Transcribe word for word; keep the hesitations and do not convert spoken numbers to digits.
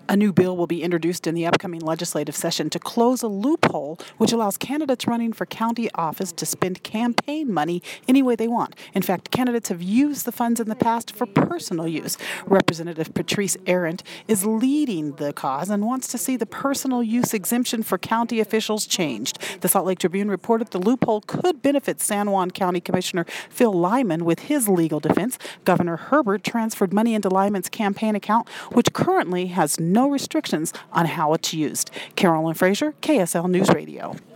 A new bill will be introduced in the upcoming legislative session to close a loophole which allows candidates running for county office to spend campaign money any way they want. In fact, candidates have used the funds in the past for personal use. Representative Patrice Arent is leading the cause and wants to see the personal use exemption for county officials changed. The Salt Lake Tribune reported the loophole could benefit San Juan County Commissioner Phil Lyman with his legal defense. Governor Herbert transferred money into Lyman's campaign account, which currently has no restrictions on how it's used. Carolyn Fraser, K S L News Radio.